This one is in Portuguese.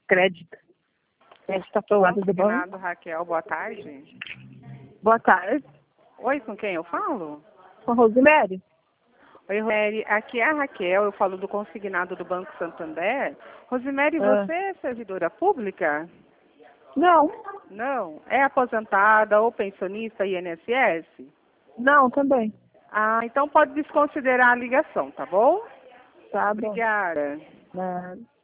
crédito. Está aprovado do banco. Consignado, Raquel, boa tarde. Boa tarde. Oi, com quem eu falo? Com a Rosemary? Oi, Rosemary, aqui é a Raquel, eu falo do consignado do Banco Santander. Rosemary, você é servidora pública? Não. Não? É aposentada ou pensionista INSS? Não, também. Ah, então pode desconsiderar a ligação, tá bom? Tá bom. Obrigada. Nada.